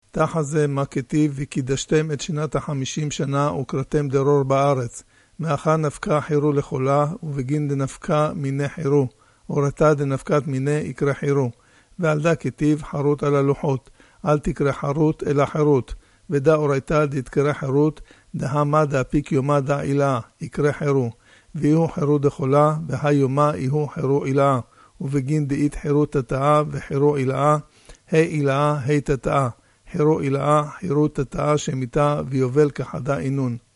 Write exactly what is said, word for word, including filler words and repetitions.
תחת זה מה כתיב, וקידשתם את שנת החמישים שנה וקראתם דרור בארץ. מאחר נפקה חירו לחולה, ובגין דנפקה מיני חירו. הורתה דנפקת מיני יקרא חירו. ועל דה כתיב חרות על הלוחות. אל תקרא חרות אלא חירות. ודה הורתה דתקרא חירות, דה מה דאפיק יומה דה אילאה, יקרא חירו. ויהו חירו דחולה, והיומה יהו חירו אילאה. ובגין דאית חירו תתאה וחירו אילאה, ה' אילאה, ה' תתאה. חירו אילאה, חירו תתאה שמיתה ויובל כחדה אינון.